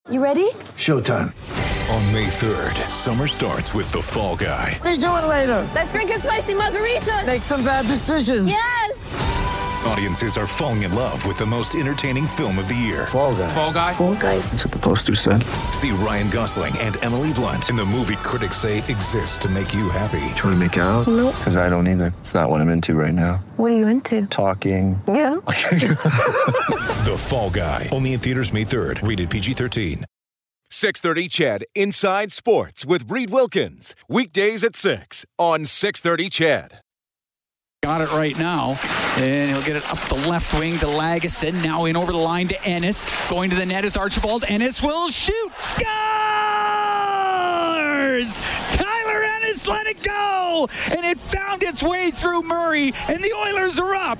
You ready? Showtime. On May 3rd, summer starts with The Fall Guy. Let's do it later. Let's drink a spicy margarita. Make some bad decisions. Yes! Audiences are falling in love with the most entertaining film of the year. Fall Guy. Fall Guy? Fall Guy. That's what the poster said. See Ryan Gosling and Emily Blunt in the movie critics say exists to make you happy. Trying to make it out? Nope. Because I don't either. It's not what I'm into right now. What are you into? Talking. Yeah. The Fall Guy. Only in theaters May 3rd. Rated PG-13. 630 CHED Inside Sports with Reed Wilkins. Weekdays at 6 on 630 CHED. Got it right now, and he'll get it up the left wing to Lagesson. Now in over the line to Ennis. Going to the net is Archibald. Ennis will shoot. Scores! Tyler Ennis let it go, and it found its way through Murray, and the Oilers are up.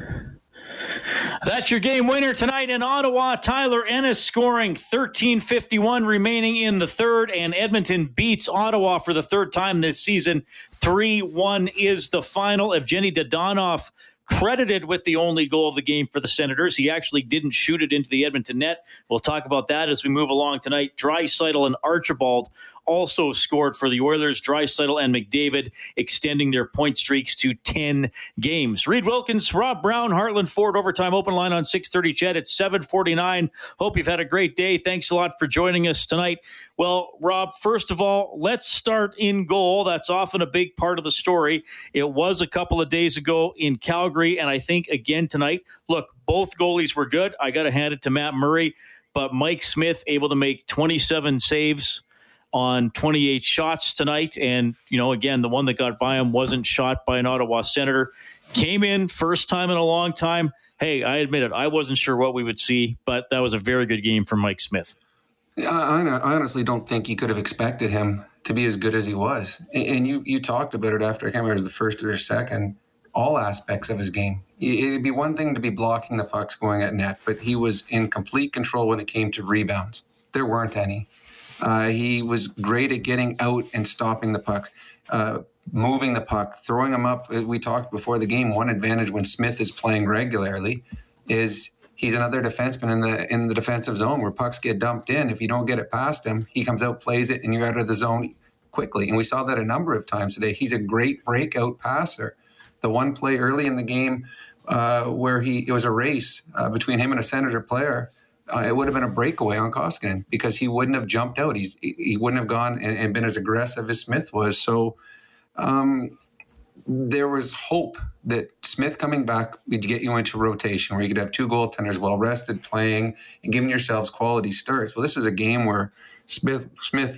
That's your game winner tonight in Ottawa. Tyler Ennis scoring 13:51 remaining in the third, and Edmonton beats Ottawa for the third time this season. 3-1 is the final. Evgeny Dadonov credited with the only goal of the game for the Senators. He actually didn't shoot it into the Edmonton net. We'll talk about that as we move along tonight. Draisaitl and Archibald also scored for the Oilers. Draisaitl and McDavid extending their point streaks to 10 games. Reed Wilkins, Rob Brown, Heartland Ford Overtime Open Line on 630 CHED at 7:49. Hope you've had a great day. Thanks a lot for joining us tonight. Well, Rob, first of all, let's start in goal. That's often a big part of the story. It was a couple of days ago in Calgary, and I think again tonight. Look, both goalies were good. I got to hand it to Matt Murray, but Mike Smith able to make 27 saves on 28 shots tonight. And, again, the one that got by him wasn't shot by an Ottawa Senator. Came in first time in a long time. Hey, I admit it. I wasn't sure what we would see, but that was a very good game from Mike Smith. I honestly don't think you could have expected him to be as good as he was. And you talked about it after, I can't remember if it was the first or second, all aspects of his game. It'd be one thing to be blocking the pucks going at net, but he was in complete control when it came to rebounds. There weren't any. He was great at getting out and stopping the pucks, moving the puck, throwing them up. We talked before the game, one advantage when Smith is playing regularly is he's another defenseman in the defensive zone where pucks get dumped in. If you don't get it past him, he comes out, plays it, and you're out of the zone quickly. And we saw that a number of times today. He's a great breakout passer. The one play early in the game where it was a race between him and a Senator player, it would have been a breakaway on Koskinen because he wouldn't have jumped out. He wouldn't have gone and been as aggressive as Smith was. So there was hope that Smith coming back would get you into rotation where you could have two goaltenders well-rested playing and giving yourselves quality starts. Well, this was a game where Smith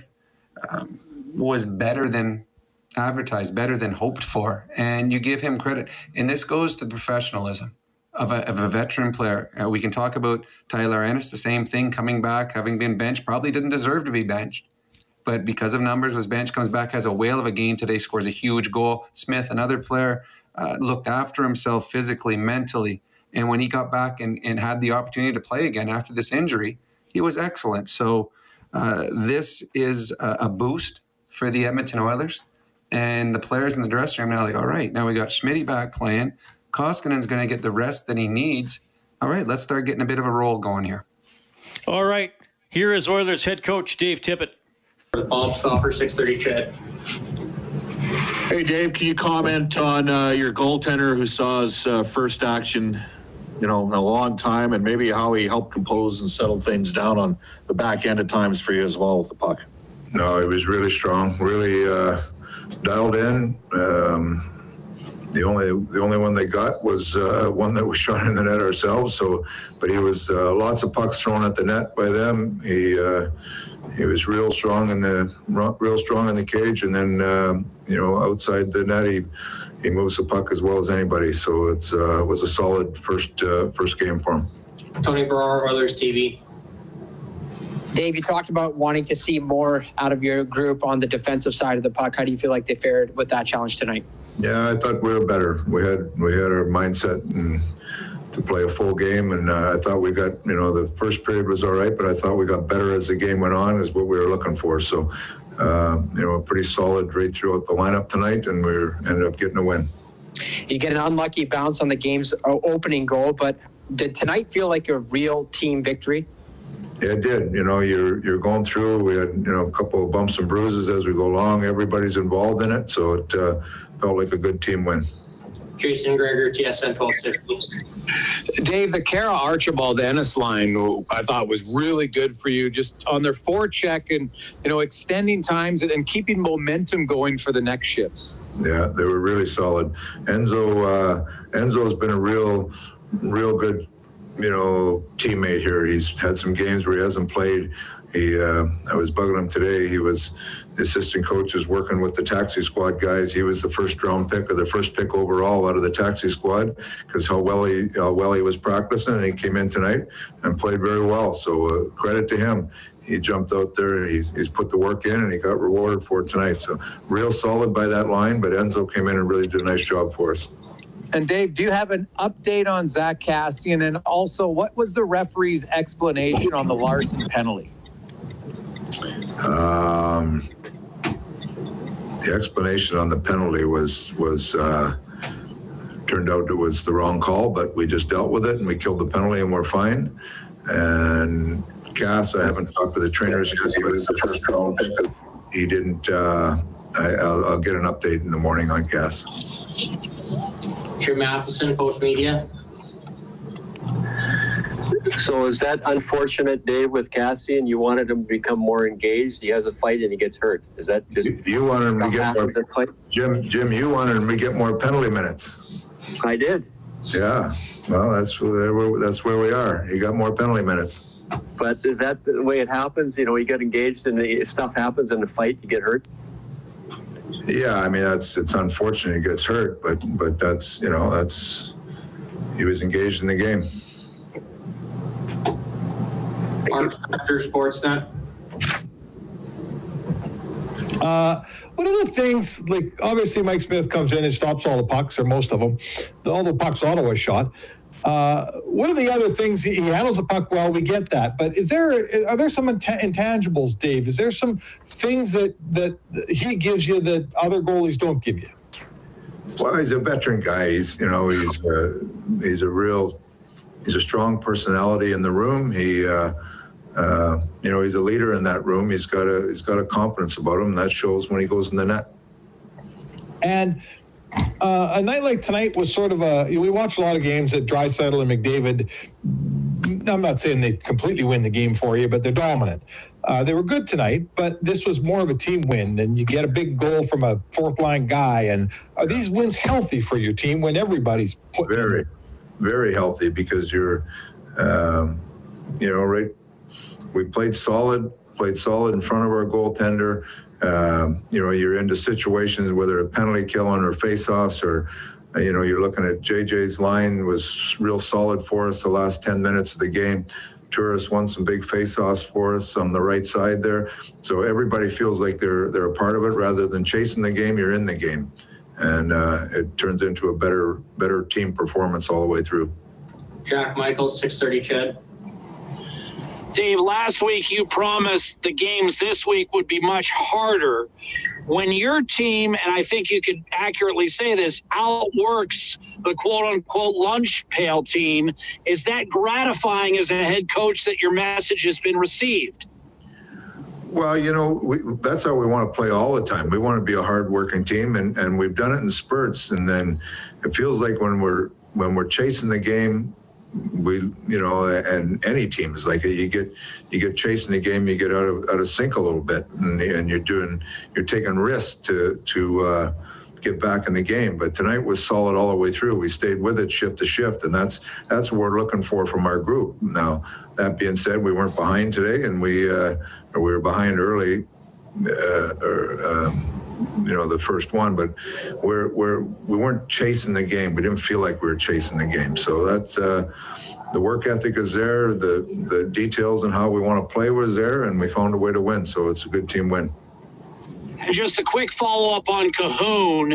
was better than advertised, better than hoped for, and you give him credit. And this goes to the professionalism of a veteran player. We can talk about Tyler Ennis, the same thing, coming back, having been benched, probably didn't deserve to be benched. But because of numbers, was benched, comes back, has a whale of a game today, scores a huge goal. Smith, another player, looked after himself physically, mentally. And when he got back and had the opportunity to play again after this injury, he was excellent. So this is a boost for the Edmonton Oilers. And the players in the dressing room now like, all right, now we got Schmitty back playing. Koskinen's going to get the rest that he needs. All right, let's start getting a bit of a roll going here. All right, here is Oilers head coach Dave Tippett. Bob Stauffer, 630 CHED. Hey, Dave, can you comment on your goaltender who saw his first action, in a long time, and maybe how he helped compose and settle things down on the back end at times for you as well with the puck? No, he was really strong, really dialed in. The only one they got was one that was shot in the net ourselves. So, but he was lots of pucks thrown at the net by them. He was real strong in the cage, and then outside the net he moves the puck as well as anybody. So it was a solid first game for him. Tony Barrar, Oilers TV. Dave, you talked about wanting to see more out of your group on the defensive side of the puck. How do you feel like they fared with that challenge tonight? Yeah, I thought we were better. We had our mindset to play a full game, and I thought we got, the first period was all right, but I thought we got better as the game went on, is what we were looking for. So, pretty solid right throughout the lineup tonight, and we ended up getting a win. You get an unlucky bounce on the game's opening goal, but did tonight feel like a real team victory? Yeah, it did. You know, you're going through. We had, a couple of bumps and bruises as we go along. Everybody's involved in it, so it felt like a good team win. Jason Gregor, TSN 1260. Dave, the Kara Archibald Ennis line, I thought was really good for you, just on their forecheck and, extending times and keeping momentum going for the next shifts. Yeah, they were really solid. Enzo's been a real good, teammate here. He's had some games where he hasn't played. I was bugging him today. The assistant coach is working with the taxi squad guys. He was the first round pick, or the first pick overall out of the taxi squad, because how well he was practicing, and he came in tonight and played very well. So credit to him. He jumped out there. He's put the work in, and he got rewarded for it tonight. So real solid by that line. But Enzo came in and really did a nice job for us. And Dave, do you have an update on Zach Kassian? And also, what was the referee's explanation on the Larson penalty? The explanation on the penalty was turned out it was the wrong call, but we just dealt with it and we killed the penalty and we're fine. And Cass, I haven't talked to the trainers yet, but he didn't. I'll get an update in the morning on Cass. Jim Matheson, Post Media. So is that unfortunate, Dave, with Kassian? You wanted him to become more engaged. He has a fight and he gets hurt. Is that just you wanted him to get more? Jim, you wanted him to get more penalty minutes. I did. Yeah. Well, that's where we are. He got more penalty minutes. But is that the way it happens? You get engaged and stuff happens in the fight. You get hurt. Yeah, I mean it's unfortunate he gets hurt, but that's he was engaged in the game. Mark Spector, Sportsnet. One of the things, like obviously Mike Smith comes in and stops all the pucks, or most of them, all the pucks Ottawa shot. One of the other things, he handles the puck well, we get that. But are there some intangibles, Dave? Is there some things that he gives you that other goalies don't give you? Well, he's a veteran guy. He's a strong personality in the room. He's a leader in that room. He's got a confidence about him, and that shows when he goes in the net. And a night like tonight was sort of we watch a lot of games at Draisaitl and McDavid. I'm not saying they completely win the game for you, but they're dominant. They were good tonight, but this was more of a team win, and you get a big goal from a fourth-line guy. And are these wins healthy for your team when everybody's very, very healthy? Because you're, right. We played solid in front of our goaltender. You're into situations, whether a penalty killing or face-offs, or, you're looking at JJ's line was real solid for us the last 10 minutes of the game. Turris won some big face-offs for us on the right side there. So everybody feels like they're a part of it. Rather than chasing the game, you're in the game. And it turns into a better team performance all the way through. Jack Michaels, 630 Ched. Dave, last week you promised the games this week would be much harder. When your team, and I think you could accurately say this, outworks the quote-unquote lunch pail team, is that gratifying as a head coach that your message has been received? Well, that's how we want to play all the time. We want to be a hard-working team, and we've done it in spurts. And then it feels like when we're chasing the game, and any team is like it. You get chasing the game, you get out of sync a little bit, and you're taking risks to get back in the game. But tonight was solid all the way through. We stayed with it shift to shift, and that's what we're looking for from our group. Now, that being said, we weren't behind today, and we were behind early. The first one, but we weren't chasing the game. We didn't feel like we were chasing the game. So that's the work ethic is there. The details and how we want to play was there, and we found a way to win. So it's a good team win. And just a quick follow-up on Cahoon.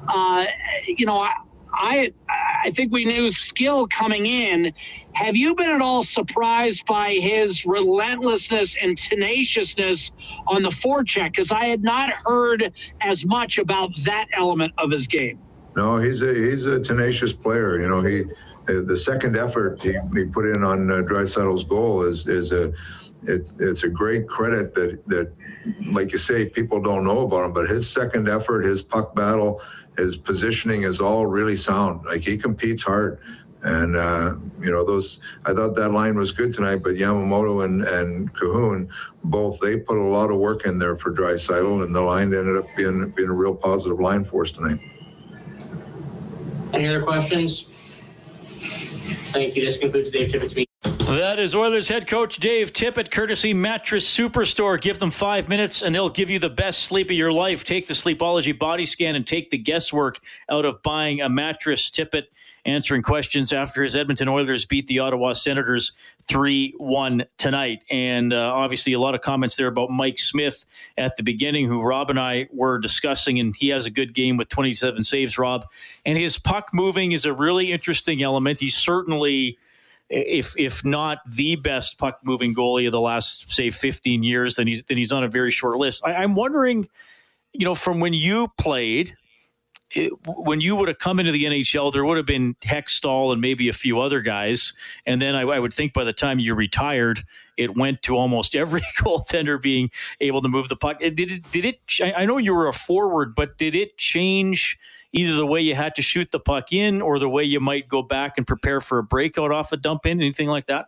I think we knew skill coming in. Have you been at all surprised by his relentlessness and tenaciousness on the forecheck? Because I had not heard as much about that element of his game. No, he's a tenacious player. the second effort he put in on Draisaitl's goal is it's a great credit that, like you say, people don't know about him, but his second effort, his puck battle, his positioning is all really sound. Like, he competes hard. And, I thought that line was good tonight, but Yamamoto and Cahoon, both, they put a lot of work in there for Draisaitl, and the line ended up being a real positive line for us tonight. Any other questions? Thank you. This concludes Dave Tippett's meeting. That is Oilers head coach Dave Tippett, courtesy Mattress Superstore. Give them 5 minutes and they'll give you the best sleep of your life. Take the Sleepology body scan and take the guesswork out of buying a mattress. Tippett answering questions after his Edmonton Oilers beat the Ottawa Senators 3-1 tonight. And obviously a lot of comments there about Mike Smith at the beginning, who Rob and I were discussing, and he has a good game with 27 saves, Rob. And his puck moving is a really interesting element. He's certainly, if not the best puck moving goalie of the last, say, 15 years, then he's on a very short list. I'm wondering, from when you played, when you would have come into the NHL, there would have been Hextall and maybe a few other guys. And then I would think by the time you retired, it went to almost every goaltender being able to move the puck. Did it? I know you were a forward, but did it change either the way you had to shoot the puck in or the way you might go back and prepare for a breakout off a dump in, anything like that?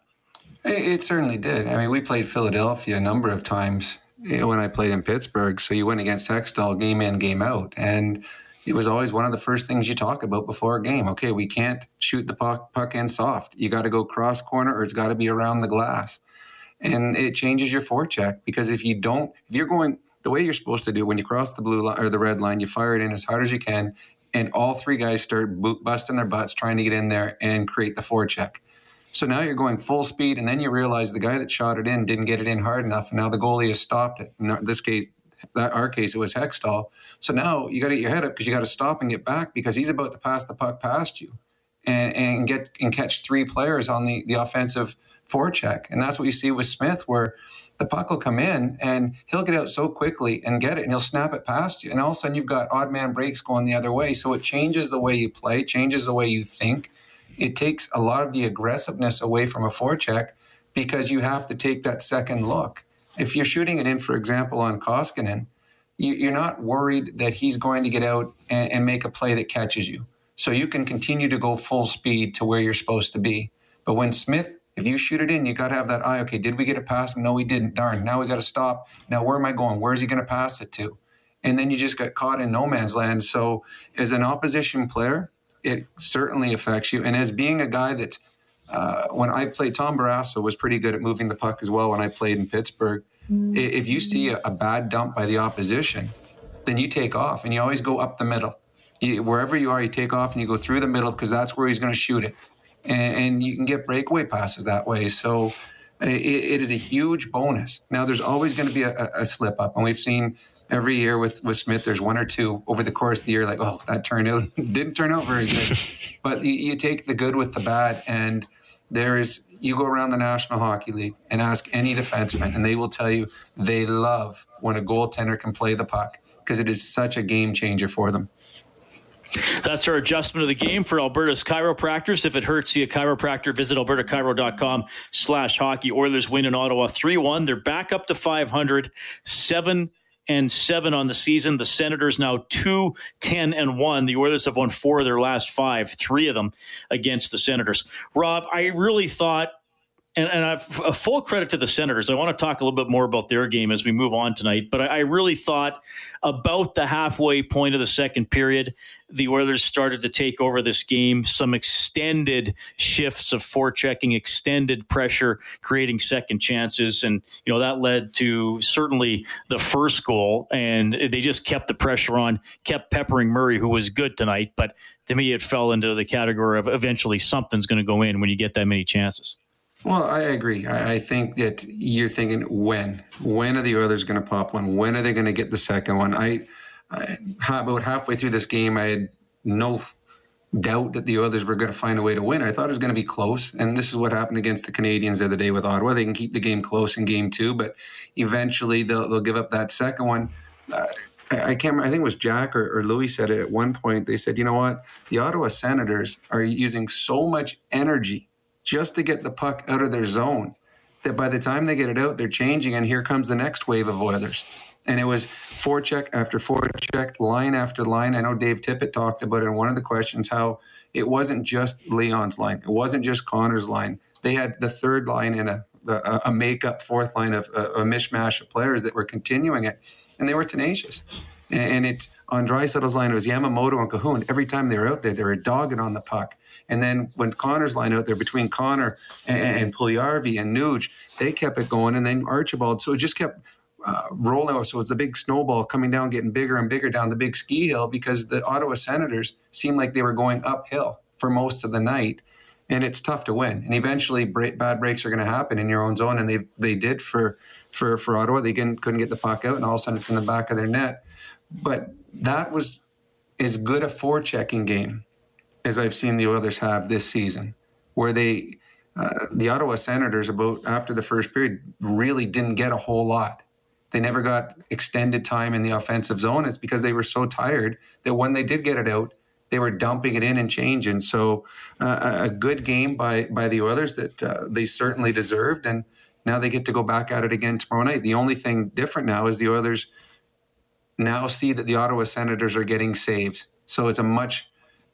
It certainly did. I mean, we played Philadelphia a number of times when I played in Pittsburgh. So you went against Hextall game in, game out. And it was always one of the first things you talk about before a game. Okay, we can't shoot the puck in soft. You got to go cross corner, or it's got to be around the glass. And it changes your forecheck, because if you're going the way you're supposed to do, when you cross the blue line or the red line, you fire it in as hard as you can, and all three guys start busting their butts trying to get in there and create the forecheck. So now you're going full speed, and then you realize the guy that shot it in didn't get it in hard enough, and now the goalie has stopped it. In this case, our case, it was Hextall. So now you got to get your head up, because you got to stop and get back, because he's about to pass the puck past you and catch three players on the offensive forecheck. And that's what you see with Smith, where the puck will come in and he'll get out so quickly and get it, and he'll snap it past you. And all of a sudden you've got odd man breaks going the other way. So it changes the way you play, changes the way you think. It takes a lot of the aggressiveness away from a forecheck, because you have to take that second look. If you're shooting it in, for example, on Koskinen, you're not worried that he's going to get out and make a play that catches you. So you can continue to go full speed to where you're supposed to be. But when Smith, if you shoot it in, you got to have that eye. Okay, did we get it past him? No, we didn't. Darn, now we got to stop. Now, where am I going? Where is he going to pass it to? And then you just got caught in no man's land. So as an opposition player, it certainly affects you. And as being a guy that, when I played, Tom Barrasso was pretty good at moving the puck as well when I played in Pittsburgh. If you see a bad dump by the opposition, then you take off, and you always go up the middle. Wherever you are, you take off and you go through the middle, because that's where he's going to shoot it. And you can get breakaway passes that way. So it is a huge bonus. Now, there's always going to be a slip up. And we've seen every year with Smith, there's one or two over the course of the year, like, oh, that didn't turn out very good. But you take the good with the bad. And you go around the National Hockey League and ask any defenseman, and they will tell you they love when a goaltender can play the puck, because it is such a game changer for them. That's our adjustment of the game for Alberta's chiropractors. If it hurts you, a chiropractor, visit albertachiro.com/hockey. Oilers win in Ottawa 3-1. They're back up to 500, 7-7 on the season. The Senators now 2-10-1. The Oilers have won 4 of their last 5, 3 of them against the Senators. Rob, I really thought, and I've a full credit to the Senators. I want to talk a little bit more about their game as we move on tonight, but I really thought about the halfway point of the second period, the Oilers started to take over this game. Some extended shifts of forechecking, extended pressure, creating second chances. And, that led to certainly the first goal. And they just kept the pressure on, kept peppering Murray, who was good tonight. But to me, it fell into the category of eventually something's going to go in when you get that many chances. Well, I agree. I think that you're thinking, when are the Oilers going to pop one? When are they going to get the second one? About halfway through this game, I had no doubt that the Oilers were going to find a way to win. I thought it was going to be close, and this is what happened against the Canadiens the other day with Ottawa. They can keep the game close in game 2, but eventually they'll give up that second one. I can't remember, I think it was Jack or Louis said it at one point. They said, you know what? The Ottawa Senators are using so much energy just to get the puck out of their zone that by the time they get it out, they're changing, and here comes the next wave of Oilers. And it was forecheck after forecheck, line after line. I know Dave Tippett talked about it in one of the questions, how it wasn't just Leon's line. It wasn't just Connor's line. They had the third line and a make-up fourth line of a mishmash of players that were continuing it, and they were tenacious. And it's on Draisaitl's line, it was Yamamoto and Cahoon. Every time they were out there, they were dogging on the puck. And then when Connor's line out there, between Connor and Puljujarvi and Nuge, they kept it going. And then Archibald, so it just kept rolling. So it's the big snowball coming down, getting bigger and bigger down the big ski hill, because the Ottawa Senators seemed like they were going uphill for most of the night. And it's tough to win. And eventually bad breaks are going to happen in your own zone. And they did for Ottawa. They couldn't get the puck out, and all of a sudden it's in the back of their net. But that was as good a forechecking game as I've seen the Oilers have this season, where the Ottawa Senators, about after the first period, really didn't get a whole lot. They never got extended time in the offensive zone. It's because they were so tired that when they did get it out, they were dumping it in and changing. So a good game by the Oilers that they certainly deserved, and now they get to go back at it again tomorrow night. The only thing different now is the Oilers now see that the Ottawa Senators are getting saves. So it's a much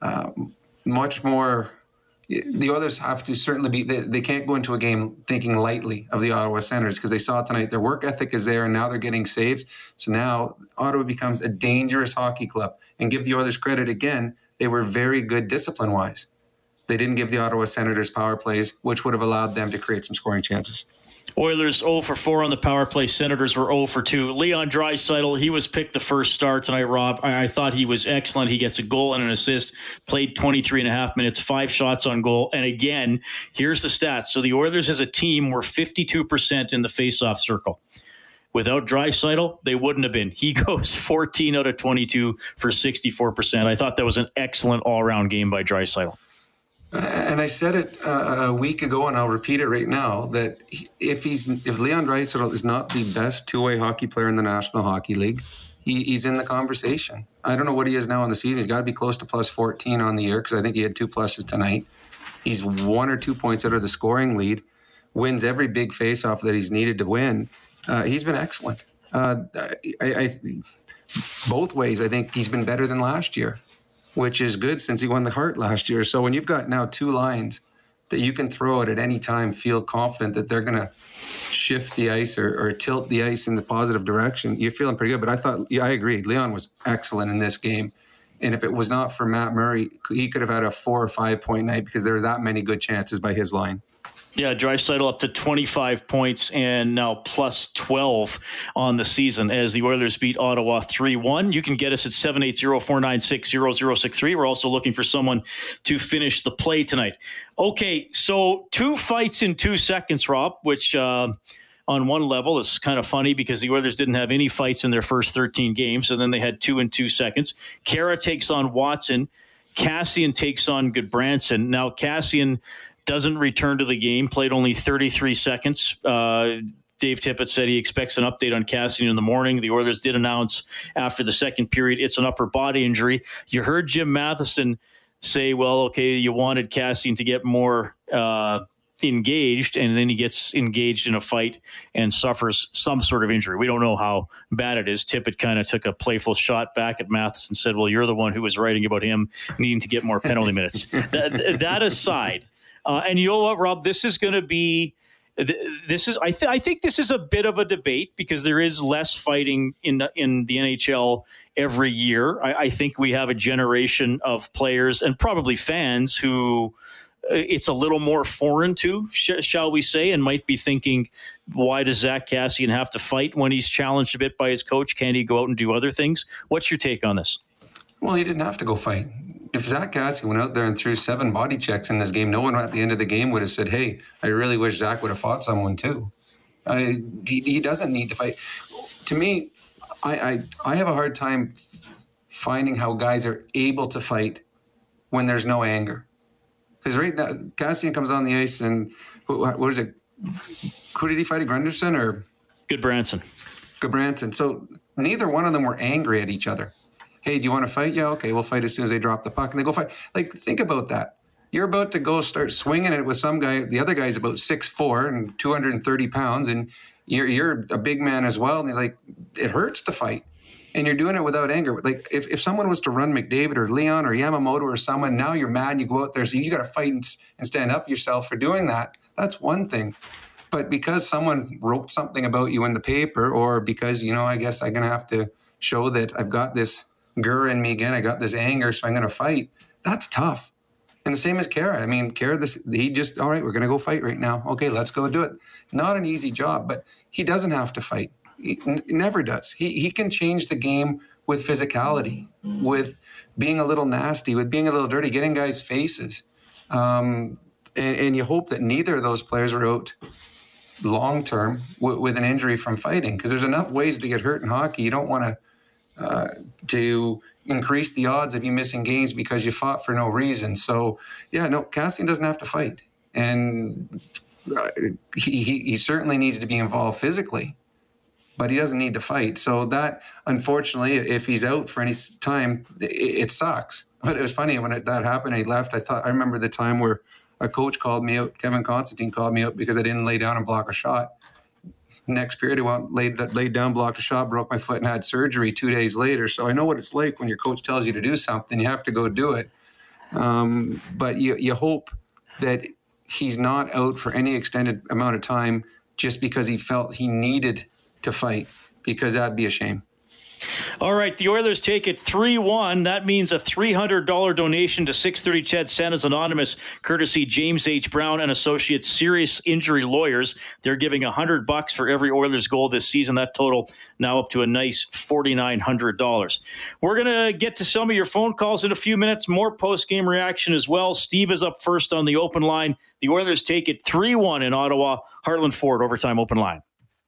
more. The Oilers have to certainly be. They can't go into a game thinking lightly of the Ottawa Senators, because they saw tonight their work ethic is there, and now they're getting saves. So now Ottawa becomes a dangerous hockey club. And give the Oilers credit again, they were very good discipline-wise. They didn't give the Ottawa Senators power plays, which would have allowed them to create some scoring chances. Oilers 0 for 4 on the power play. Senators were 0 for 2. Leon Draisaitl, he was picked the first start tonight, Rob. I thought he was excellent. He gets a goal and an assist, played 23 and a half minutes, 5 shots on goal. And again, here's the stats. So the Oilers as a team were 52% in the faceoff circle. Without Draisaitl, they wouldn't have been. He goes 14 out of 22 for 64%. I thought that was an excellent all-around game by Draisaitl. And I said it a week ago, and I'll repeat it right now, that if Leon Draisaitl is not the best two-way hockey player in the National Hockey League, he's in the conversation. I don't know what he is now in the season. He's got to be close to plus 14 on the year, because I think he had 2 pluses tonight. He's 1 or 2 points out of the scoring lead, wins every big face-off that he's needed to win. He's been excellent. Both ways, I think he's been better than last year, which is good since he won the Hart last year. So when you've got now 2 lines that you can throw it at any time, feel confident that they're going to shift the ice or tilt the ice in the positive direction, you're feeling pretty good. But I agreed. Leon was excellent in this game. And if it was not for Matt Murray, he could have had a 4 or 5 point night, because there were that many good chances by his line. Yeah, Draisaitl up to 25 points and now plus 12 on the season as the Oilers beat Ottawa 3-1. You can get us at 780-496-0063. We're also looking for someone to finish the play tonight. Okay, so 2 fights in 2 seconds, Rob, which on one level is kind of funny because the Oilers didn't have any fights in their first 13 games, and then they had 2 in 2 seconds. Kara takes on Watson. Kassian takes on Goodbranson. Now, Kassian doesn't return to the game, played only 33 seconds. Dave Tippett said he expects an update on Kassian in the morning. The Oilers did announce after the second period it's an upper body injury. You heard Jim Matheson say, well, okay, you wanted Kassian to get more engaged, and then he gets engaged in a fight and suffers some sort of injury. We don't know how bad it is. Tippett kind of took a playful shot back at Matheson and said, well, you're the one who was writing about him needing to get more penalty minutes. That aside, and you know what, Rob? This is going to be. I think this is a bit of a debate because there is less fighting in the NHL every year. I think we have a generation of players and probably fans who it's a little more foreign to, shall we say, and might be thinking, why does Zach Kassian have to fight when he's challenged a bit by his coach? Can't he go out and do other things? What's your take on this? Well, he didn't have to go fight. If Zach Kassian went out there and threw 7 body checks in this game, no one at the end of the game would have said, hey, I really wish Zach would have fought someone too. He doesn't need to fight. To me, I have a hard time finding how guys are able to fight when there's no anger. Because right now, Kassian comes on the ice and, what is it? Who did he fight, Gunderson or? Goodbranson. So neither one of them were angry at each other. Hey, do you want to fight? Yeah, okay, we'll fight as soon as they drop the puck. And they go fight. Like, think about that. You're about to go start swinging it with some guy. The other guy's about 6'4" and 230 pounds, and you're a big man as well. And like, it hurts to fight. And you're doing it without anger. Like, if someone was to run McDavid or Leon or Yamamoto or someone, now you're mad and you go out there, so you got to fight and stand up for yourself for doing that. That's one thing. But because someone wrote something about you in the paper, or because, I guess I'm going to have to show that I've got this grr in me again, I got this anger, so I'm going to fight, that's tough. And the same as Kara. I mean, Kara, he just, all right, we're going to go fight right now. Okay, let's go do it. Not an easy job, but he doesn't have to fight. He never does. He can change the game with physicality, with being a little nasty, with being a little dirty, getting guys' faces. And you hope that neither of those players are out long-term with an injury from fighting, because there's enough ways to get hurt in hockey. You don't want to increase the odds of you missing games because you fought for no reason. So, Kassian doesn't have to fight. And he certainly needs to be involved physically, but he doesn't need to fight. So that, unfortunately, if he's out for any time, it sucks. But it was funny when that happened and he left. I remember the time where a coach called me out, Kevin Constantine called me out because I didn't lay down and block a shot. Next period, I laid down, blocked a shot, broke my foot, and had surgery 2 days later. So I know what it's like when your coach tells you to do something, you have to go do it. But you hope that he's not out for any extended amount of time just because he felt he needed to fight, because that'd be a shame. All right, the Oilers take it 3-1. That means a $300 donation to 630 CHED Santa's Anonymous, courtesy James H. Brown and Associates Serious Injury Lawyers. They're giving $100 for every Oilers goal this season. That total now up to a nice $4,900. We're going to get to some of your phone calls in a few minutes. More post-game reaction as well. Steve is up first on the open line. The Oilers take it 3-1 in Ottawa. Heartland Ford overtime open line.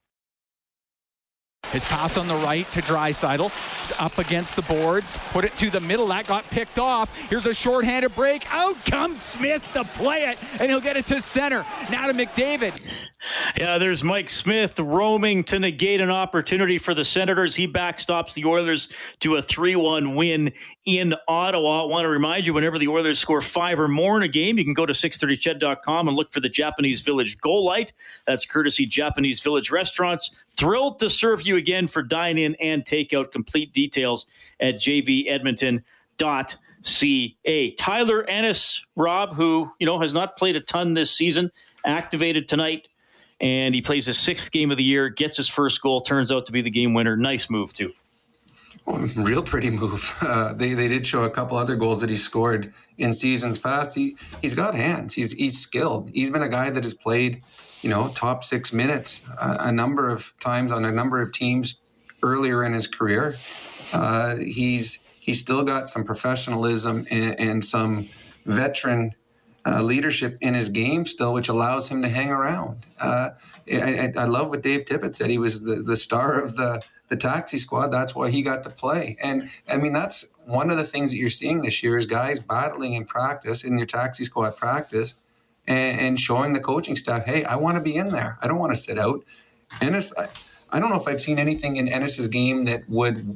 His pass on the right to Draisaitl. He's up against the boards. Put it to the middle. That got picked off. Here's a shorthanded break. Out comes Smith to play it, and he'll get it to center. Now to McDavid. Yeah, there's Mike Smith roaming to negate an opportunity for the Senators. He backstops the Oilers to a 3-1 win in Ottawa. I want to remind you, whenever the Oilers score 5 or more in a game, you can go to 630ched.com and look for the Japanese Village Goal Light. That's courtesy Japanese Village Restaurants. Thrilled to serve you again for dine-in and takeout. Complete details at jvedmonton.ca. Tyler Ennis, Rob, who has not played a ton this season, activated tonight, and he plays his 6th game of the year, gets his first goal, turns out to be the game winner. Nice move, too. Real pretty move. They did show a couple other goals that he scored in seasons past. He's got hands. He's skilled. He's been a guy that has played, top 6 minutes a number of times on a number of teams earlier in his career. He's still got some professionalism and some veteran leadership in his game still, which allows him to hang around. I love what Dave Tippett said. He was the star of the taxi squad. That's why he got to play. And I mean, that's one of the things that you're seeing this year is guys battling in practice, in your taxi squad practice, and showing the coaching staff, hey, I want to be in there. I don't want to sit out. Ennis, I don't know if I've seen anything in Ennis's game that would,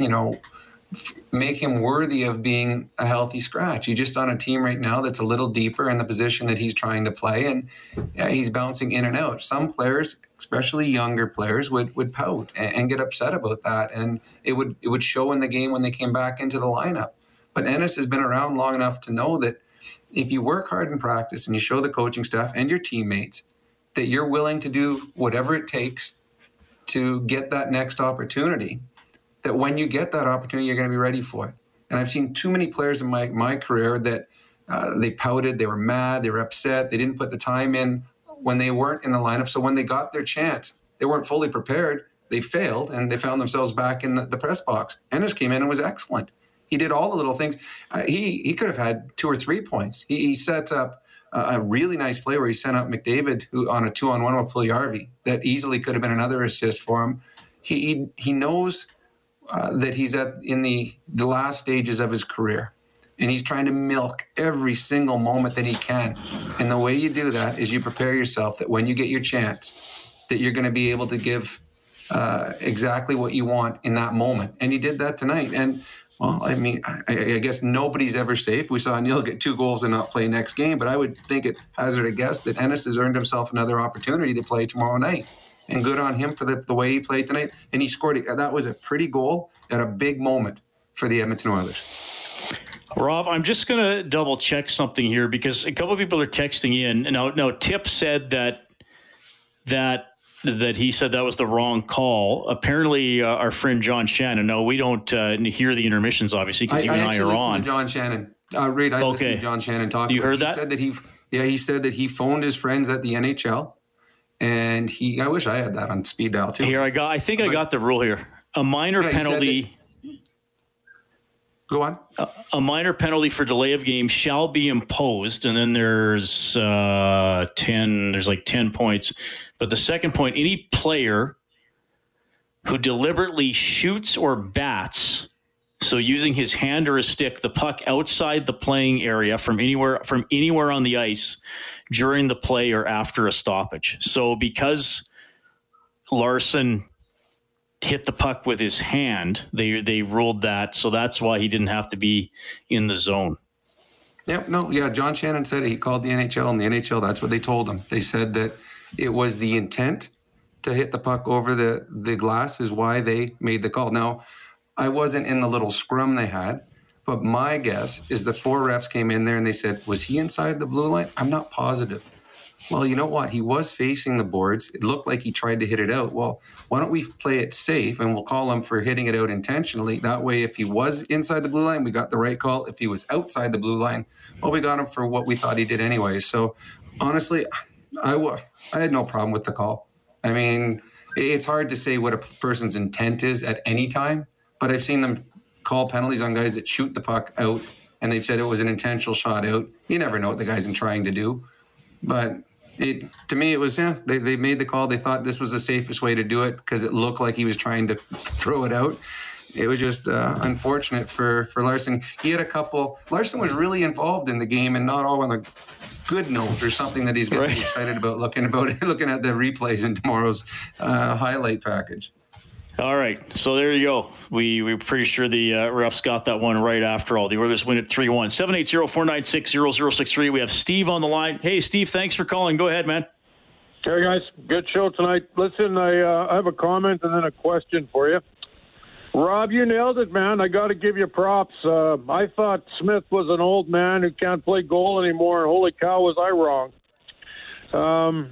make him worthy of being a healthy scratch. He's just on a team right now that's a little deeper in the position that he's trying to play, and he's bouncing in and out. Some players, especially younger players, would pout and get upset about that, and it would show in the game when they came back into the lineup. But Ennis has been around long enough to know that if you work hard in practice and you show the coaching staff and your teammates that you're willing to do whatever it takes to get that next opportunity, that when you get that opportunity, you're going to be ready for it. And I've seen too many players in my career that they pouted, they were mad, they were upset, they didn't put the time in when they weren't in the lineup. So when they got their chance, they weren't fully prepared, they failed, and they found themselves back in the press box. Ennis came in and was excellent. He did all the little things. He could have had 2 or 3 points. He set up a really nice play where he sent up McDavid who on a 2-on-1 with Puljujarvi. That easily could have been another assist for him. He knows that he's in the last stages of his career, and he's trying to milk every single moment that he can. And the way you do that is you prepare yourself that when you get your chance, that you're going to be able to give exactly what you want in that moment. And he did that tonight. And, well, I mean, I guess nobody's ever safe. We saw Neil get 2 goals and not play next game, but I would think it hazard a guess that Ennis has earned himself another opportunity to play tomorrow night. And good on him for the way he played tonight. And he scored it. That was a pretty goal at a big moment for the Edmonton Oilers. Rob, I'm just going to double check something here because a couple of people are texting in. Now Tip said that he said that was the wrong call. Apparently, our friend John Shannon. No, we don't hear the intermissions, obviously, because you and I are on. To John Shannon. Reed, I listened to John Shannon talk. You heard that? He said that he phoned his friends at the NHL, and I wish I had that on speed dial too. Here, I think I got the rule here. A minor penalty. Go on. A minor penalty for delay of game shall be imposed, and then there's 10. There's like 10 points. But the second point: any player who deliberately shoots or bats, so using his hand or his stick, the puck outside the playing area from anywhere on the ice during the play or after a stoppage. So because Larson hit the puck with his hand, they ruled that, so that's why he didn't have to be in the zone. John Shannon said it. He called the NHL, and the NHL, that's what they told him. They said that it was the intent to hit the puck over the glass is why they made the call. Now, I wasn't in the little scrum they had, but my guess is the 4 refs came in there and they said, was he inside the blue line? I'm not positive. Well, you know what? He was facing the boards. It looked like he tried to hit it out. Well, why don't we play it safe, and we'll call him for hitting it out intentionally. That way, if he was inside the blue line, we got the right call. If he was outside the blue line, well, we got him for what we thought he did anyway. So, honestly, I had no problem with the call. I mean, it's hard to say what a person's intent is at any time, but I've seen them call penalties on guys that shoot the puck out, and they've said it was an intentional shot out. You never know what the guy's trying to do. But to me, it was, they made the call. They thought this was the safest way to do it because it looked like he was trying to throw it out. It was just unfortunate for Larson. He had a couple. Larson was really involved in the game and not all on a good note or something that he's going to be excited about looking at the replays in tomorrow's highlight package. All right, so there you go. We're pretty sure the refs got that one right after all. The Oilers win at 3-1. 780-496-0063. We have Steve on the line. Hey, Steve, thanks for calling. Go ahead, man. Hey, guys. Good show tonight. Listen, I have a comment and then a question for you. Rob, you nailed it, man. I got to give you props. I thought Smith was an old man who can't play goal anymore, and holy cow, was I wrong.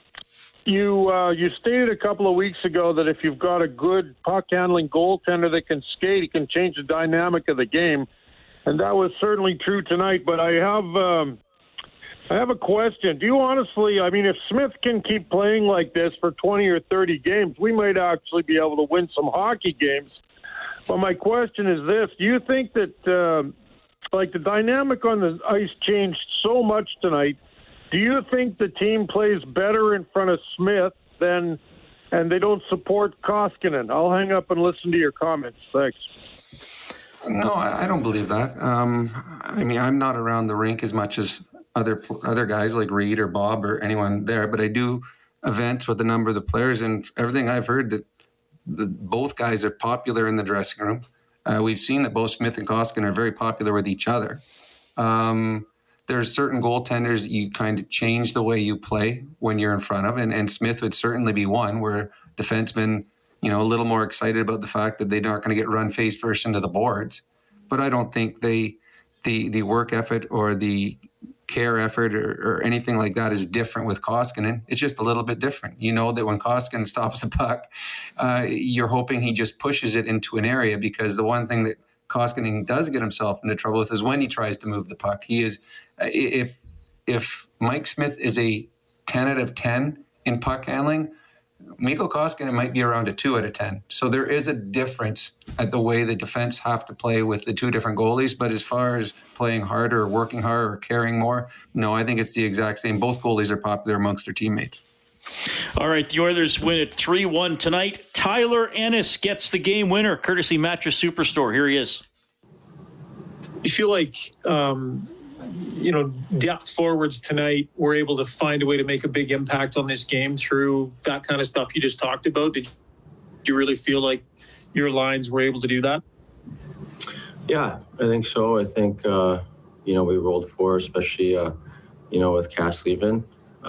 You stated a couple of weeks ago that if you've got a good puck-handling goaltender that can skate, he can change the dynamic of the game, and that was certainly true tonight. But I have a question. Do you honestly, I mean, if Smith can keep playing like this for 20 or 30 games, we might actually be able to win some hockey games. But my question is this. Do you think that, the dynamic on the ice changed so much tonight? Do you think the team plays better in front of Smith and they don't support Koskinen? I'll hang up and listen to your comments. Thanks. No, I don't believe that. I mean, I'm not around the rink as much as other guys like Reed or Bob or anyone there, but I do events with a number of the players, and everything I've heard that both guys are popular in the dressing room. We've seen that both Smith and Koskinen are very popular with each other. There's certain goaltenders you kind of change the way you play when you're in front of, and Smith would certainly be one where defensemen, a little more excited about the fact that they're not going to get run face first into the boards. But I don't think the work effort or the care effort or anything like that is different with Koskinen. It's just a little bit different. You know that when Koskinen stops the puck, you're hoping he just pushes it into an area, because the one thing that Koskinen does get himself into trouble with is when he tries to move the puck. He is, if Mike Smith is a 10 out of 10 in puck handling, Mikko Koskinen might be around a 2 out of 10. So there is a difference at the way the defense have to play with the two different goalies. But as far as playing harder or working harder or caring more, no, I think it's the exact same. Both goalies are popular amongst their teammates. All right, the Oilers win at 3-1 tonight. Tyler Ennis gets the game winner, courtesy Mattress Superstore. Here he is. You feel like, depth forwards tonight were able to find a way to make a big impact on this game through that kind of stuff you just talked about? Do you really feel like your lines were able to do that? Yeah, I think so. I think, we rolled 4, especially, with Cass leaving.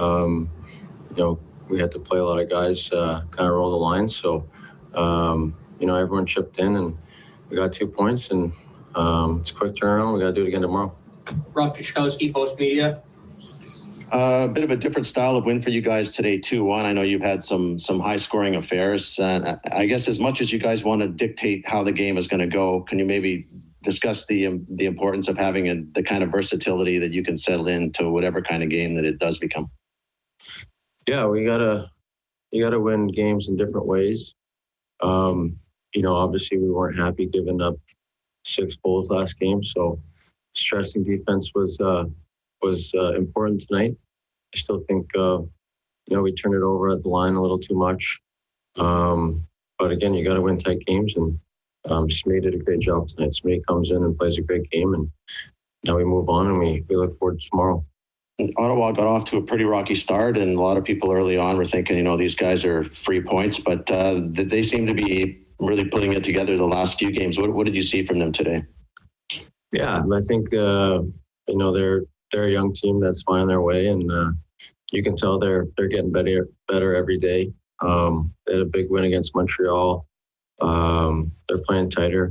We had to play a lot of guys kind of roll the lines. So, everyone chipped in and we got 2 points, and it's a quick turnaround. We got to do it again tomorrow. Rob Pichkowski, Post Media. A bit of a different style of win for you guys today, 2-1. I know you've had some high-scoring affairs. And I guess as much as you guys want to dictate how the game is going to go, can you maybe discuss the importance of having the kind of versatility that you can settle into whatever kind of game that it does become? Yeah, you gotta win games in different ways. Obviously we weren't happy giving up 6 goals last game, so stressing defense was important tonight. I still think we turned it over at the line a little too much. But again, you got to win tight games, and Smee did a great job tonight. Smee comes in and plays a great game, and now we move on and we look forward to tomorrow. Ottawa got off to a pretty rocky start, and a lot of people early on were thinking, these guys are free points, but they seem to be really putting it together the last few games. What did you see from them today? Yeah, I think they're a young team that's finding their way, and you can tell they're getting better every day. They had a big win against Montreal. They're playing tighter.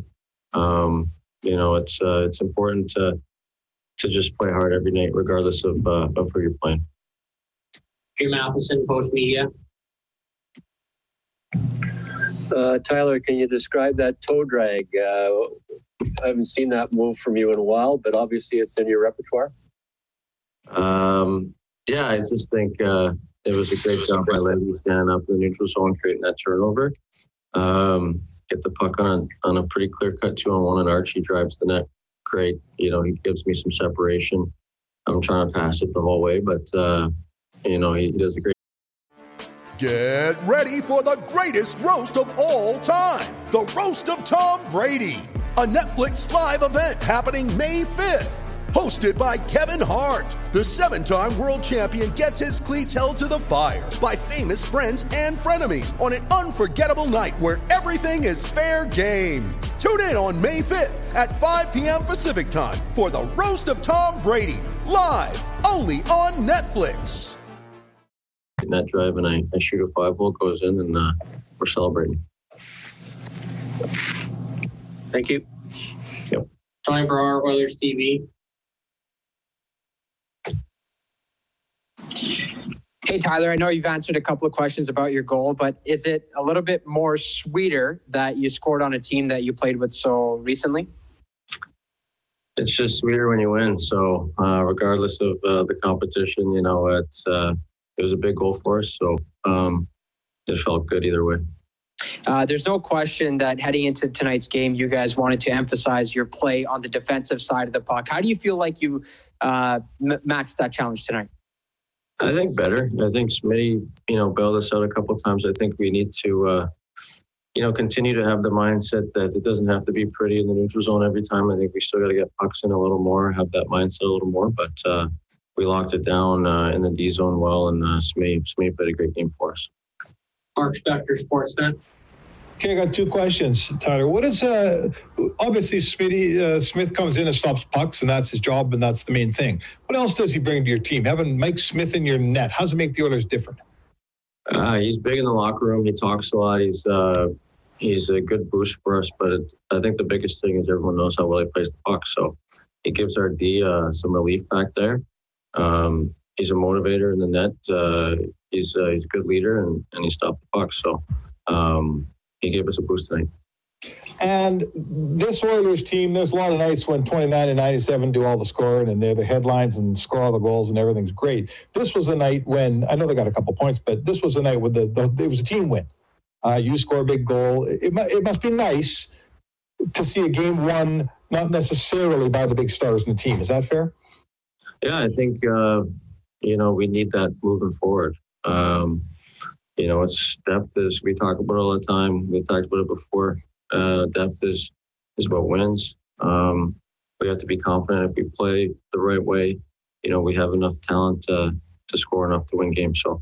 It's important to just play hard every night, regardless of who you're playing. Jim Matheson, Post Media. Tyler, can you describe that toe drag? I haven't seen that move from you in a while, but obviously it's in your repertoire. I just think it was a great job by Levy standing up in the neutral zone, creating that turnover. Get the puck on a pretty clear-cut 2-on-1, and Archie drives the net. Great. He gives me some separation. I'm trying to pass it the whole way, but, he does a great. Get ready for the greatest roast of all time. The Roast of Tom Brady. A Netflix live event happening May 5th. Hosted by Kevin Hart. The 7-time world champion gets his cleats held to the fire by famous friends and frenemies on an unforgettable night where everything is fair game. Tune in on May 5th at 5 p.m. Pacific time for the Roast of Tom Brady. Live only on Netflix. Net drive, and I shoot a 5-hole, goes in, and we're celebrating. Thank you. Yep. Tony Brouwer, Oilers TV. Hey, Tyler, I know you've answered a couple of questions about your goal, but is it a little bit more sweeter that you scored on a team that you played with so recently? It's just sweeter when you win. So regardless of the competition, it was a big goal for us. So it felt good either way. There's no question that heading into tonight's game, you guys wanted to emphasize your play on the defensive side of the puck. How do you feel like you matched that challenge tonight? I think better. I think Smitty, bailed us out a couple of times. I think we need to, continue to have the mindset that it doesn't have to be pretty in the neutral zone every time. I think we still got to get pucks in a little more, have that mindset a little more. But we locked it down in the D zone well, and Smitty played a great game for us. Mark Spector, Sportsnet. Okay, I got 2 questions, Tyler. What is obviously Smith comes in and stops pucks, and that's his job, and that's the main thing. What else does he bring to your team? Having Mike Smith in your net, how does it make the Oilers different? He's big in the locker room. He talks a lot. He's a good boost for us, but I think the biggest thing is everyone knows how well he plays the puck. So he gives our D some relief back there. He's a motivator in the net. He's a good leader, and he stopped the puck. So he gave us a boost tonight. And this Oilers team, there's a lot of nights when 29 and 97 do all the scoring, and they're the headlines and score all the goals, and everything's great. This was a night when, I know they got a couple points, but this was a night when it was a team win. You score a big goal. It must be nice to see a game won, not necessarily by the big stars in the team. Is that fair? Yeah, I think, we need that moving forward. It's depth, as we talk about all the time. We've talked about it before. Depth is what wins. We have to be confident if we play the right way. We have enough talent to score enough to win games. So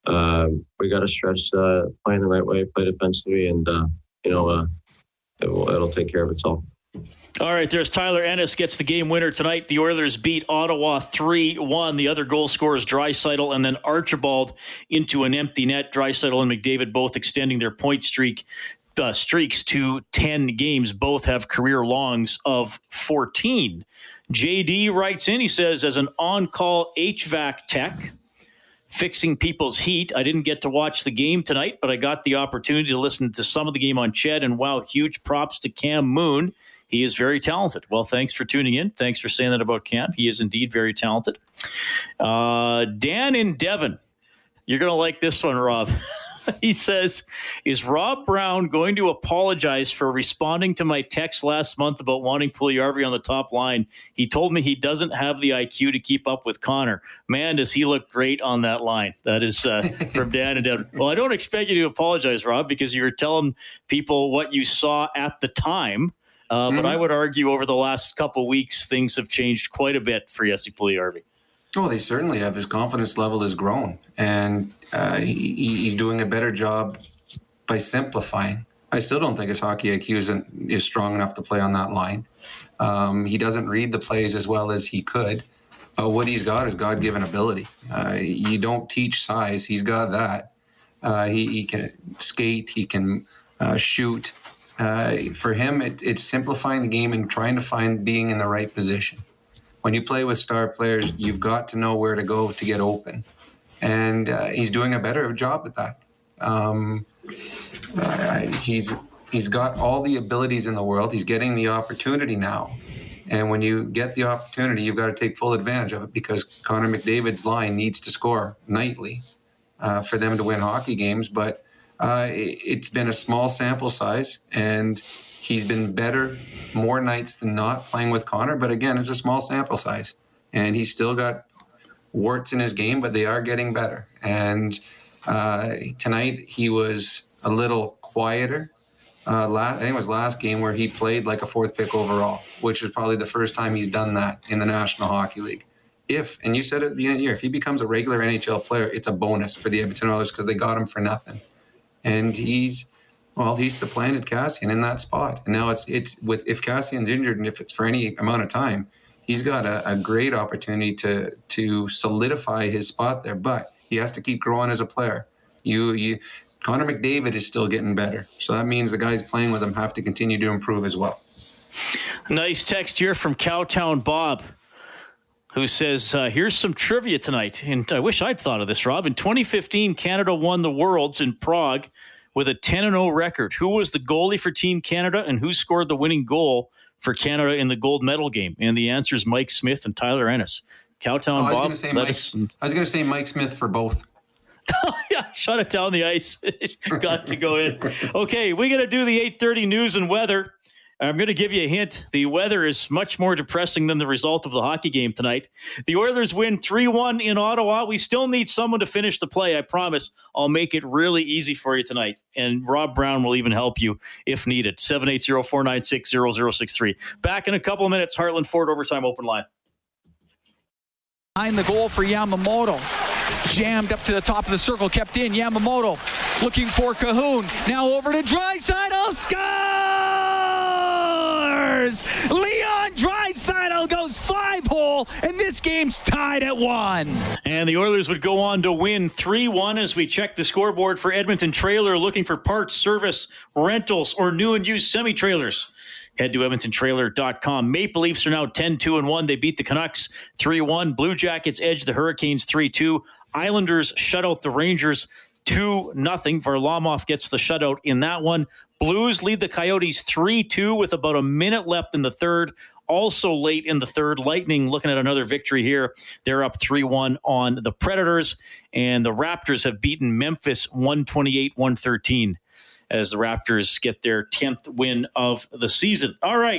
we got to stress playing the right way, play defensively, and it'll take care of itself. All right, there's Tyler Ennis gets the game winner tonight. The Oilers beat Ottawa 3-1. The other goal scorers, Draisaitl and then Archibald into an empty net. Draisaitl and McDavid both extending their point streaks to 10 games. Both have career longs of 14. JD writes in, he says, as an on-call HVAC tech, fixing people's heat, I didn't get to watch the game tonight, but I got the opportunity to listen to some of the game on Ched, and wow, huge props to Cam Moon. He is very talented. Well, thanks for tuning in. Thanks for saying that about Cam. He is indeed very talented. Dan in Devon. You're going to like this one, Rob. He says, is Rob Brown going to apologize for responding to my text last month about wanting Puljujarvi on the top line? He told me he doesn't have the IQ to keep up with Connor. Man, does he look great on that line. That is from Dan and Devon. Well, I don't expect you to apologize, Rob, because you were telling people what you saw at the time. But I would argue over the last couple of weeks, things have changed quite a bit for Jesse Puljujarvi. Oh, they certainly have. His confidence level has grown, and he's doing a better job by simplifying. I still don't think his hockey IQ is strong enough to play on that line. He doesn't read the plays as well as he could. What he's got is God-given ability. You don't teach size. He's got that. He can skate. He can shoot. For him, it's simplifying the game and trying to find being in the right position. When you play with star players, you've got to know where to go to get open. And he's doing a better job at that. He's got all the abilities in the world. He's getting the opportunity now. And when you get the opportunity, you've got to take full advantage of it, because Connor McDavid's line needs to score nightly for them to win hockey games. But it's been a small sample size, and he's been better more nights than not playing with Connor. But again, it's a small sample size, and he's still got warts in his game, but they are getting better. And tonight he was a little quieter. I think it was last game where he played like a fourth pick overall, which is probably the first time he's done that in the National Hockey League. And you said it at the beginning of the year, if he becomes a regular NHL player, it's a bonus for the Edmonton Oilers because they got him for nothing. And he's supplanted Kassian in that spot. And now it's with, if Cassian's injured and if it's for any amount of time, he's got a great opportunity to solidify his spot there. But he has to keep growing as a player. Connor McDavid is still getting better. So that means the guys playing with him have to continue to improve as well. Nice text here from Cowtown Bob, who says, here's some trivia tonight. And I wish I'd thought of this, Rob. In 2015, Canada won the Worlds in Prague with a 10-0 record. Who was the goalie for Team Canada, and who scored the winning goal for Canada in the gold medal game? And the answer is Mike Smith and Tyler Ennis. Cowtown Bob. I was going to say Mike Smith for both. Yeah, shut it down the ice. Got to go in. Okay, we're going to do the 8:30 news and weather. I'm going to give you a hint. The weather is much more depressing than the result of the hockey game tonight. The Oilers win 3-1 in Ottawa. We still need someone to finish the play. I promise I'll make it really easy for you tonight. And Rob Brown will even help you if needed. 780-496-0063. Back in a couple of minutes. Heartland Ford Overtime Open Line. Behind the goal for Yamamoto. It's jammed up to the top of the circle, kept in. Yamamoto looking for Cahoon. Now over to Draisaitl. Scores! Leon Draisaitl goes 5-hole, and this game's tied at 1. And the Oilers would go on to win 3-1 as we check the scoreboard for Edmonton Trailer, looking for parts, service, rentals, or new and used semi-trailers. Head to EdmontonTrailer.com. Maple Leafs are now 10-2-1. They beat the Canucks 3-1. Blue Jackets edge the Hurricanes 3-2. Islanders shut out the Rangers 2-0. Varlamov gets the shutout in that one. Blues lead the Coyotes 3-2 with about a minute left in the third. Also late in the third, Lightning looking at another victory here. They're up 3-1 on the Predators. And the Raptors have beaten Memphis 128-113. As the Raptors get their 10th win of the season. All right.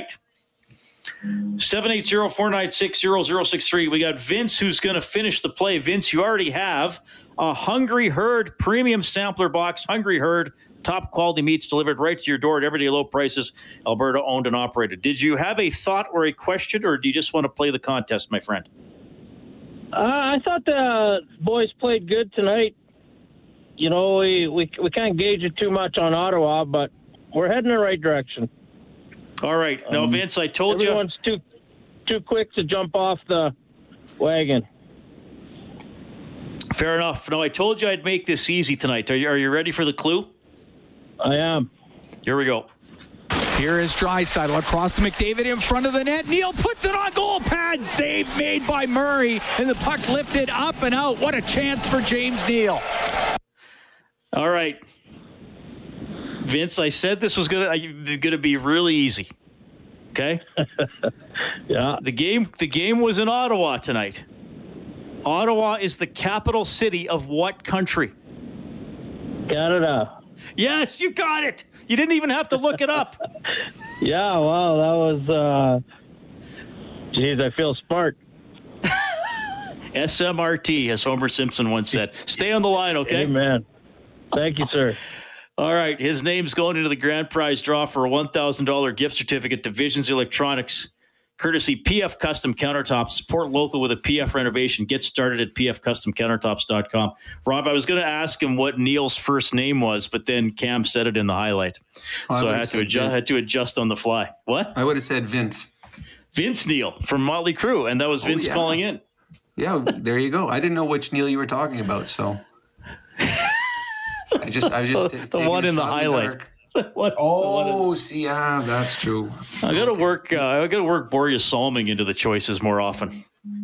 780-496-0063. We got Vince who's going to finish the play. Vince, you already have a Hungry Herd premium sampler box. Hungry Herd, top quality meats delivered right to your door at everyday low prices. Alberta owned and operated. Did you have a thought or a question, or do you just want to play the contest, my friend? I thought the boys played good tonight. we can't gauge it too much on Ottawa, but we're heading in the right direction. All right. Now, Vince, I told you. Everyone's too quick to jump off the wagon. Fair enough. No, I told you I'd make this easy tonight. Are you ready for the clue? I am. Here we go. Here is Draisaitl across to McDavid in front of the net. Neal puts it on goal pad. Save made by Murray. And the puck lifted up and out. What a chance for James Neal. All right. Vince, I said this was gonna be really easy. Okay? Yeah. The game was in Ottawa tonight. Ottawa is the capital city of what country? Canada. Yes, you got it. You didn't even have to look it up. Yeah, wow, that was, geez, I feel smart. SMRT, as Homer Simpson once said. Stay on the line, okay? Amen. Thank you, sir. All right, his name's going into the grand prize draw for a $1,000 gift certificate to Visions Electronics, courtesy PF Custom Countertops. Support local with a PF renovation. Get started at pfcustomcountertops.com. Rob, I was going to ask him what Neal's first name was, but then Cam said it in the highlight. So I had to adjust on the fly. What? I would have said Vince. Vince Neal from Motley Crue, and that was Vince calling in. Yeah, there you go. I didn't know which Neal you were talking about, so I was just the one in the highlight. That's true. I got to work Boreas Salming into the choices more often.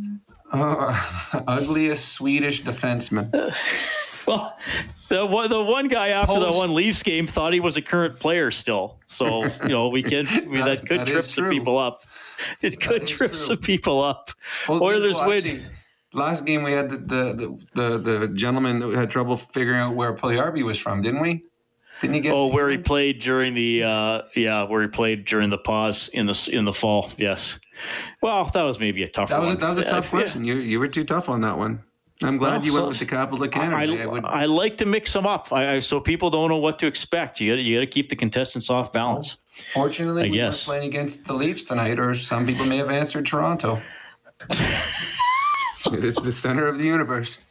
Ugliest Swedish defenseman. Well, the one guy after the one Leafs game thought he was a current player still. So that could trip some people up. It could trip some people up. Oilers win. Last game we had the gentleman that had trouble figuring out where Puljujärvi was from, didn't we? Didn't he guess? Oh, where he played during the pause in the fall. Yes. Well, that was maybe a tough one. That was a tough question. You were too tough on that one. I'm glad you went with the capital of Canada. I like to mix them up, so people don't know what to expect. You got to keep the contestants off balance. Fortunately, we weren't playing against the Leafs tonight, or some people may have answered Toronto. It is the center of the universe.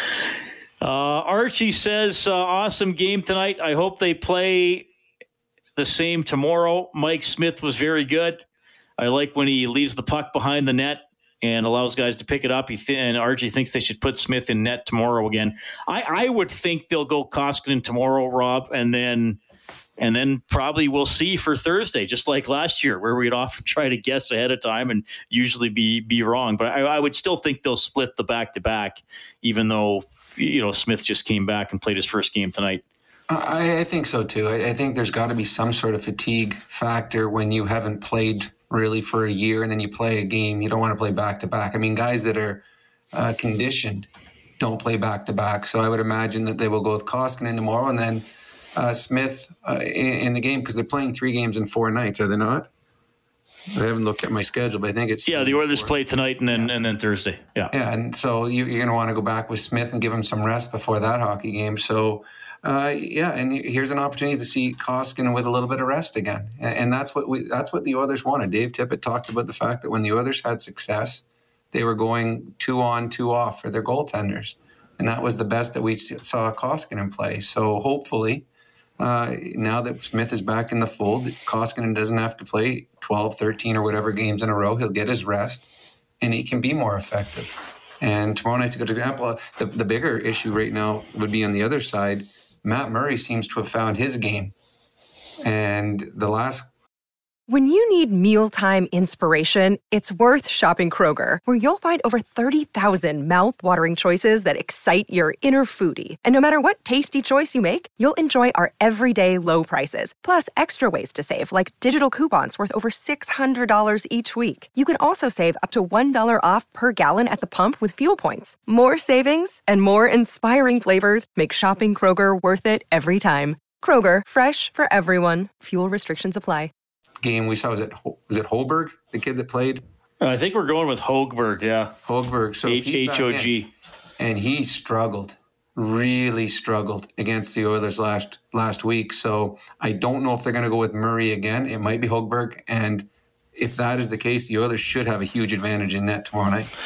Archie says, awesome game tonight. I hope they play the same tomorrow. Mike Smith was very good. I like when he leaves the puck behind the net and allows guys to pick it up. And Archie thinks they should put Smith in net tomorrow again. I would think they'll go Koskinen tomorrow, Rob, and then probably we'll see for Thursday, just like last year, where we'd often try to guess ahead of time and usually be wrong. But I would still think they'll split the back-to-back, even though Smith just came back and played his first game tonight. I think so too. I think there's got to be some sort of fatigue factor when you haven't played really for a year and then you play a game. You don't want to play back-to-back. I mean, guys that are conditioned don't play back-to-back. So I would imagine that they will go with Koskinen tomorrow and then Smith in the game, because they're playing 3 games in 4 nights, are they not? I haven't looked at my schedule, but I think it's... Yeah, the Oilers play tonight and then Thursday. Yeah. Yeah, and so you're going to want to go back with Smith and give him some rest before that hockey game. So, and here's an opportunity to see Koskinen with a little bit of rest again. And that's what the Oilers wanted. Dave Tippett talked about the fact that when the Oilers had success, they were going 2 on, 2 off for their goaltenders. And that was the best that we saw Koskinen play. So hopefully... now that Smith is back in the fold, Koskinen doesn't have to play 12, 13 or whatever games in a row. He'll get his rest and he can be more effective. And tomorrow night's a good example. The bigger issue right now would be on the other side. Matt Murray seems to have found his game. And the last... When you need mealtime inspiration, it's worth shopping Kroger, where you'll find over 30,000 mouth-watering choices that excite your inner foodie. And no matter what tasty choice you make, you'll enjoy our everyday low prices, plus extra ways to save, like digital coupons worth over $600 each week. You can also save up to $1 off per gallon at the pump with fuel points. More savings and more inspiring flavors make shopping Kroger worth it every time. Kroger, fresh for everyone. Fuel restrictions apply. Game we saw, was it Holberg, the kid that played? I think we're going with Hogberg, yeah. Hogberg. So H-O-G. And he struggled, really struggled against the Oilers last week. So I don't know if they're going to go with Murray again. It might be Hogberg. And if that is the case, the Oilers should have a huge advantage in net tomorrow night.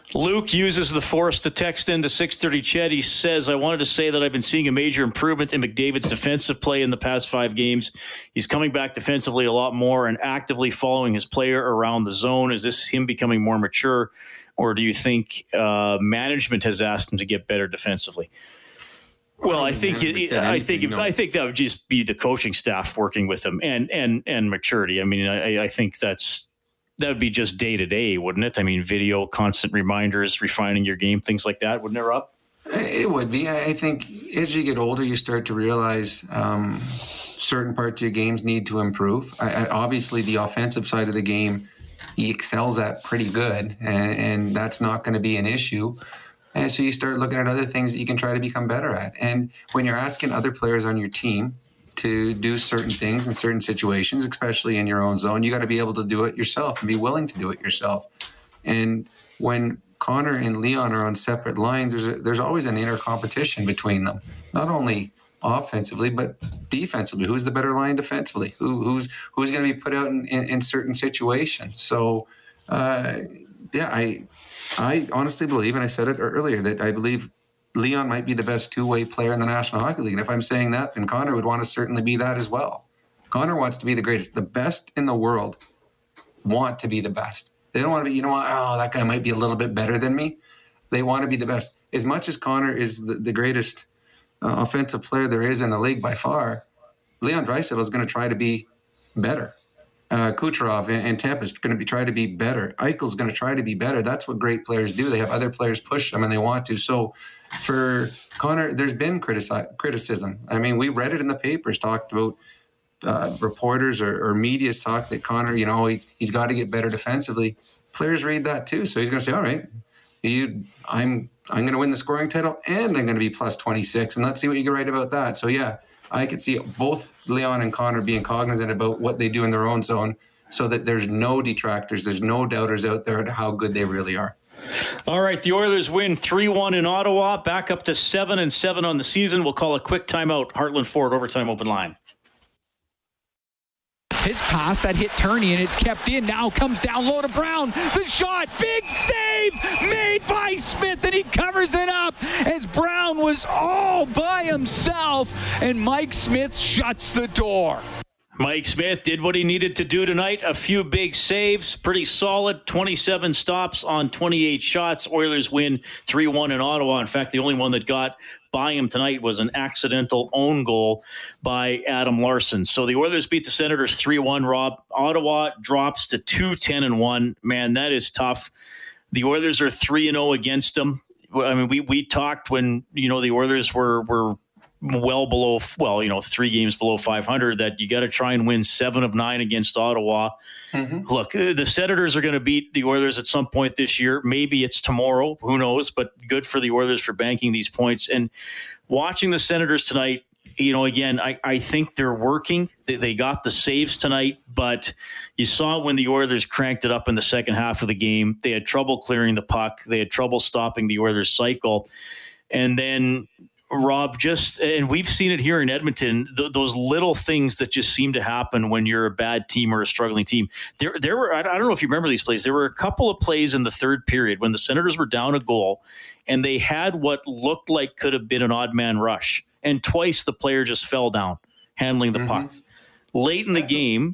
Luke uses the force to text into 630 Ched. He says, I wanted to say that I've been seeing a major improvement in McDavid's defensive play in the past 5 games. He's coming back defensively a lot more and actively following his player around the zone. Is this him becoming more mature, or do you think management has asked him to get better defensively? Well, I think that would just be the coaching staff working with him and maturity. I mean, I think that would be just day to day, wouldn't it? I mean, video, constant reminders, refining your game, things like that, wouldn't it, Rob? It would be. I think as you get older, you start to realize certain parts of your games need to improve. Obviously, the offensive side of the game, he excels at pretty good, and that's not going to be an issue. And so you start looking at other things that you can try to become better at. And when you're asking other players on your team to do certain things in certain situations, especially in your own zone, you got to be able to do it yourself and be willing to do it yourself. And when Connor and Leon are on separate lines, there's always an inner competition between them, not only offensively but defensively. Who's the better line defensively? Who's going to be put out in certain situations? So, I honestly believe, and I said it earlier, that I believe Leon might be the best two-way player in the National Hockey League. And if I'm saying that, then Connor would want to certainly be that as well. Connor wants to be the greatest. The best in the world want to be the best. They don't want to be, that guy might be a little bit better than me. They want to be the best. As much as Connor is the greatest offensive player there is in the league by far, Leon Draisaitl is going to try to be better. Kucherov and Tampa is going to try to be better. Eichel's going to try to be better. That's what great players do. They have other players push them, and they want to. So for Connor, there's been criticism. I mean, we read it in the papers, talked about reporters or media's talk that Connor, he's got to get better defensively. Players read that too. So he's going to say, all right, I'm going to win the scoring title, and I'm going to be plus 26, and let's see what you can write about that. So, yeah. I could see both Leon and Connor being cognizant about what they do in their own zone so that there's no detractors, there's no doubters out there to how good they really are. All right, the Oilers win 3-1 in Ottawa, back up to 7-7 on the season. We'll call a quick timeout. Heartland Ford overtime open line. His pass that hit Turney, and it's kept in. Now comes down low to Brown. The shot, big save made by Smith, and he covers it up as Brown was all by himself, and Mike Smith shuts the door. Mike Smith did what he needed to do tonight. A few big saves, pretty solid. 27 stops on 28 shots. Oilers win 3-1 in Ottawa. In fact, the only one that got by him tonight was an accidental own goal by Adam Larson. So the Oilers beat the Senators 3-1, Rob. Ottawa drops to 2-10-1. Man, that is tough. The Oilers are 3-0 against them. I mean, we talked when, the Oilers were well below, 3 games below 500, that you got to try and win 7 of 9 against Ottawa. Mm-hmm. Look, the Senators are going to beat the Oilers at some point this year. Maybe it's tomorrow. Who knows? But good for the Oilers for banking these points. And watching the Senators tonight, again, I think they're working. They got the saves tonight, but you saw when the Oilers cranked it up in the second half of the game. They had trouble clearing the puck. They had trouble stopping the Oilers' cycle. And then Rob, and we've seen it here in Edmonton, those little things that just seem to happen when you're a bad team or a struggling team. There were, I don't know if you remember these plays, there were a couple of plays in the third period when the Senators were down a goal and they had what looked like could have been an odd man rush. And twice the player just fell down handling the puck. Late in the game,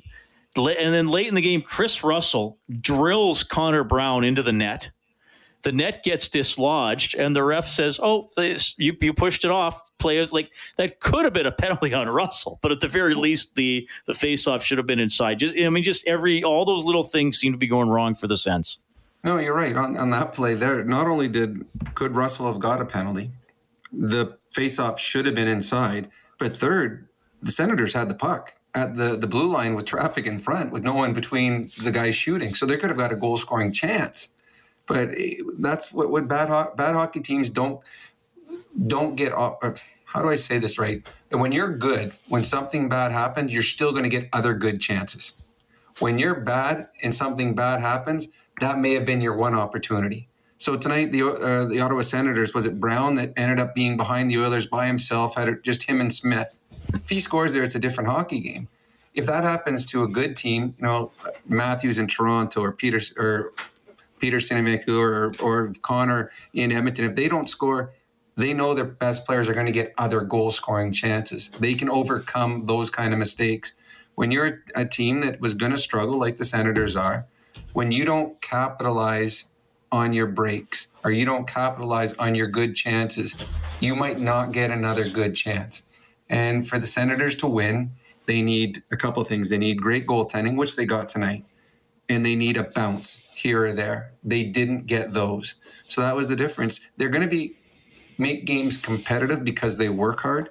Chris Russell drills Connor Brown into the net. The net gets dislodged, and the ref says, you pushed it off. Players like that could have been a penalty on Russell, but at the very least, the faceoff should have been inside. All those little things seem to be going wrong for the Sens. No, you're right. On that play there, not only could Russell have got a penalty, the faceoff should have been inside, but third, the Senators had the puck at the blue line with traffic in front, with no one between the guys shooting. So they could have got a goal-scoring chance. But that's what bad hockey teams don't get. How do I say this right? And when you're good, when something bad happens, you're still going to get other good chances. When you're bad and something bad happens, that may have been your one opportunity. So tonight, the Ottawa Senators, was it Brown that ended up being behind the Oilers by himself? Had it just him and Smith. If he scores there, it's a different hockey game. If that happens to a good team, Matthews in Toronto or Peters or Peterson in Vancouver or Connor in Edmonton, if they don't score, they know their best players are going to get other goal-scoring chances. They can overcome those kind of mistakes. When you're a team that was going to struggle like the Senators are, when you don't capitalize on your breaks or you don't capitalize on your good chances, you might not get another good chance. And for the Senators to win, they need a couple things. They need great goaltending, which they got tonight, and they need a bounce here or there. They didn't get those. So that was the difference. They're going to make games competitive because they work hard.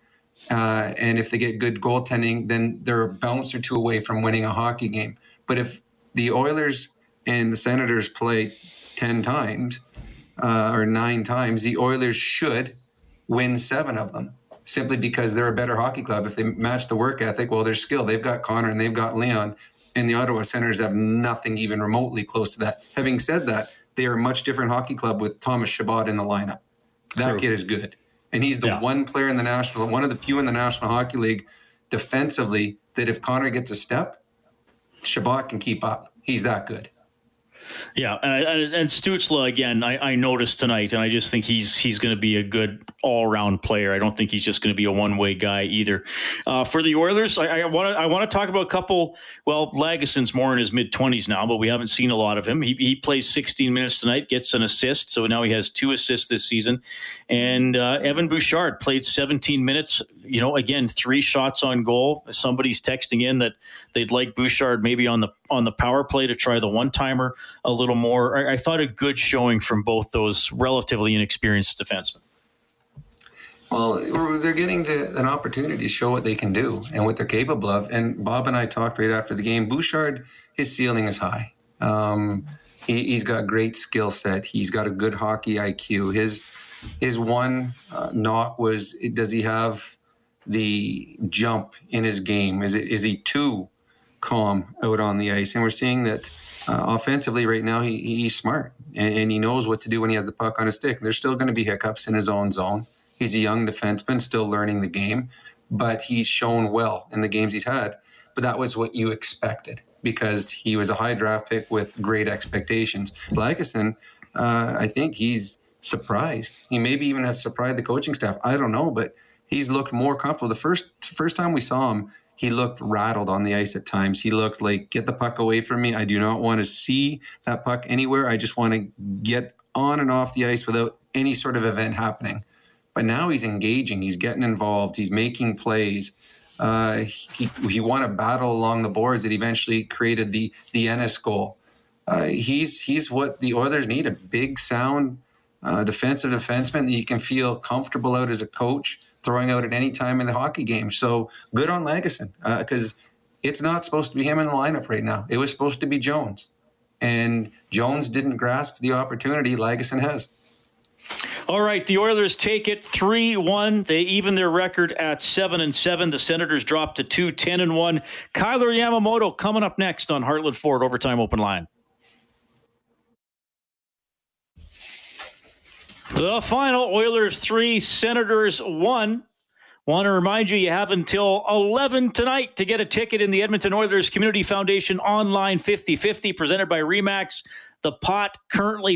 And if they get good goaltending, then they're a bounce or two away from winning a hockey game. But if the Oilers and the Senators play 10 times or 9 times, the Oilers should win 7 of them simply because they're a better hockey club. If they match the work ethic, well, their skill. They've got Connor and they've got Leon, and the Ottawa Senators have nothing even remotely close to that. Having said that, they are a much different hockey club with Thomas Chabot in the lineup. That kid is good. And he's the one player in the one of the few in the National Hockey League defensively that if Connor gets a step, Chabot can keep up. He's that good. Yeah, and Stützle, again, I noticed tonight, and I just think he's going to be a good all-around player. I don't think he's just going to be a one-way guy either. For the Oilers, I want to talk about a couple. Well, Lagesson's more in his mid-20s now, but we haven't seen a lot of him. He plays 16 minutes tonight, gets an assist, so now he has 2 assists this season. And Evan Bouchard played 17 minutes. You know, again, 3 shots on goal. Somebody's texting in that they'd like Bouchard maybe on the power play to try the one-timer a little more. I thought a good showing from both those relatively inexperienced defensemen. Well, they're getting an opportunity to show what they can do and what they're capable of. And Bob and I talked right after the game. Bouchard, his ceiling is high. He's got great skill set. He's got a good hockey IQ. His one knock was, does he have the jump in his game? Is he too calm out on the ice? And we're seeing that offensively right now he's smart and he knows what to do when he has the puck on his stick. There's still going to be hiccups in his own zone. He's a young defenseman still learning the game, but he's shown well in the games he's had. But that was what you expected because he was a high draft pick with great expectations. Lagesson, I think he's surprised. He maybe even has surprised the coaching staff. I don't know, but he's looked more comfortable. The first time we saw him, he looked rattled on the ice at times. He looked like, get the puck away from me. I do not want to see that puck anywhere. I just want to get on and off the ice without any sort of event happening. But now he's engaging. He's getting involved. He's making plays. He won a battle along the boards that eventually created the Ennis goal. He's what the Oilers need, a big, sound defensive defenseman that you can feel comfortable out as a coach, throwing out at any time in the hockey game. So good on Lagesson because it's not supposed to be him in the lineup right now. It was supposed to be Jones. And Jones didn't grasp the opportunity Lagesson has. All right, the Oilers take it 3-1. They even their record at 7-7. The Senators drop to 2-10-1. Kyler Yamamoto coming up next on Heartland Ford Overtime Open Line. The final, Oilers 3, Senators 1. Want to remind you have until 11 tonight to get a ticket in the Edmonton Oilers Community Foundation online 50-50 presented by RE/MAX. The pot currently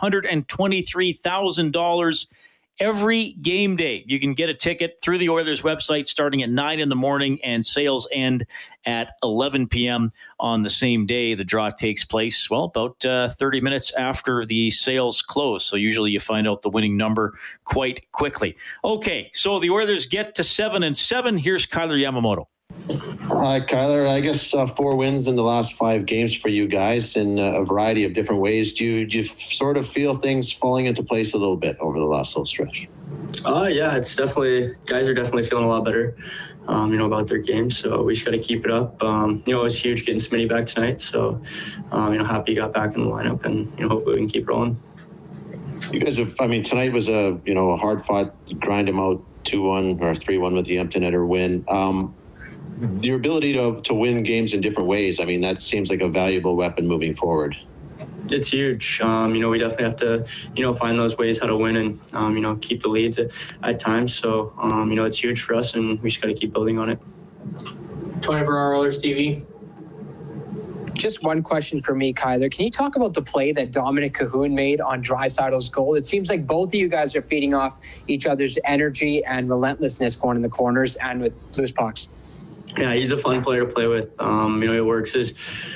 $523,000 every game day. You can get a ticket through the Oilers website starting at 9 in the morning, and sales end at 11 p.m. on the same day. The draw takes place, well, about 30 minutes after the sales close. So usually you find out the winning number quite quickly. Okay, so the Oilers get to 7-7. Here's Kyler Yamamoto. Hi, Kyler. I guess 4 wins in the last 5 games for you guys in a variety of different ways. Do you sort of feel things falling into place a little bit over the last little stretch? Yeah, it's definitely, guys are definitely feeling a lot better, about their game. So we just got to keep it up. It was huge getting Smitty back tonight. So, happy he got back in the lineup and, hopefully we can keep rolling. You guys have, tonight was a hard fought, grind them out 2-1 or 3-1 with the empty netter win. Your ability to win games in different ways, that seems like a valuable weapon moving forward. It's huge. We definitely have to, find those ways how to win and, keep the leads at times. So, it's huge for us and we just got to keep building on it. Tony Barrar, Oilers TV. Just one question for me, Kyler. Can you talk about the play that Dominic Cahoon made on Draisaitl's goal? It seems like both of you guys are feeding off each other's energy and relentlessness going in the corners and with loose pucks. Yeah, he's a fun player to play with. He works his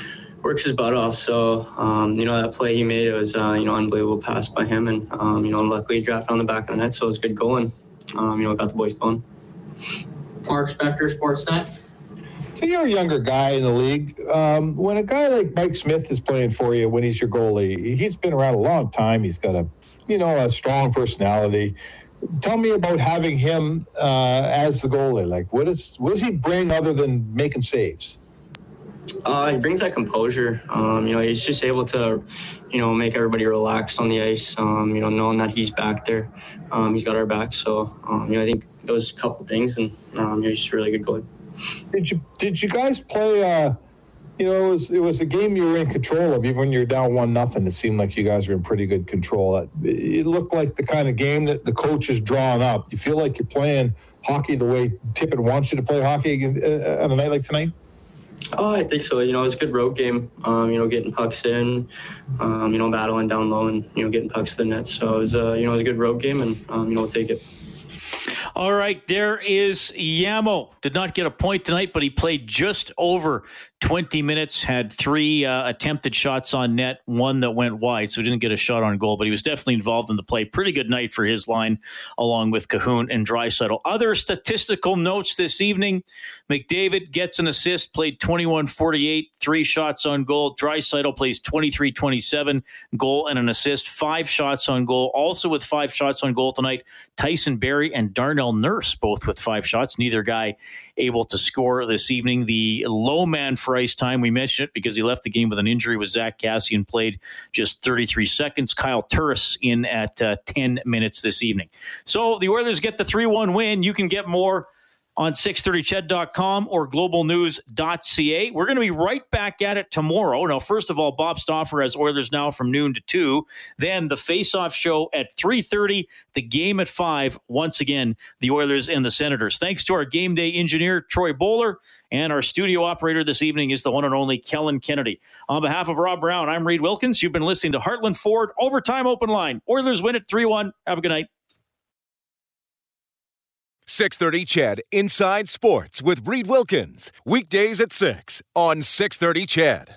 butt off. So, that play he made, it was, unbelievable pass by him. And, luckily he drafted on the back of the net, so it was good going. Got the boys going. Mark Spector, Sportsnet. So you're a younger guy in the league. When a guy like Mike Smith is playing for you, when he's your goalie, he's been around a long time. He's got a strong personality. Tell me about having him as the goalie. Like, what does he bring other than making saves? He brings that composure. He's just able to, make everybody relaxed on the ice. Knowing that he's back there, he's got our back. So, I think those couple things, and he's just a really good goalie. Did you guys play? It was a game you were in control of. Even when you're down 1-0, it seemed like you guys were in pretty good control. It looked like the kind of game that the coach has drawn up. You feel like you're playing hockey the way Tippett wants you to play hockey on a night like tonight? Oh, I think so. It was a good road game. Getting pucks in, battling down low and getting pucks to the net. So it was a good road game, and we'll take it. All right, there is Yamo. Did not get a point tonight, but he played just over 20 minutes, had 3 attempted shots on net, 1 that went wide, so he didn't get a shot on goal, but he was definitely involved in the play. Pretty good night for his line, along with Cahoon and Draisaitl. Other statistical notes this evening: McDavid gets an assist, played 21-48, 3 shots on goal. Draisaitl plays 23-27, goal and an assist, 5 shots on goal. Also with 5 shots on goal tonight, Tyson Barrie and Darnell Nurse, both with 5 shots. Neither guy able to score this evening. The low man for ice time, we mentioned it because he left the game with an injury, was Zach Kassian, played just 33 seconds. Kyle Turris in at 10 minutes this evening. So the Oilers get the 3-1 win. You can get more on 630ched.com or globalnews.ca. We're going to be right back at it tomorrow. Now, first of all, Bob Stauffer has Oilers Now from noon to 2. Then the face-off show at 3:30. The game at 5. Once again, the Oilers and the Senators. Thanks to our game day engineer, Troy Bowler, and our studio operator this evening is the one and only Kellen Kennedy. On behalf of Rob Brown, I'm Reed Wilkins. You've been listening to Heartland Ford Overtime Open Line. Oilers win it 3-1. Have a good night. 630 CHED Inside Sports with Reed Wilkins. Weekdays at 6 on 630 CHED.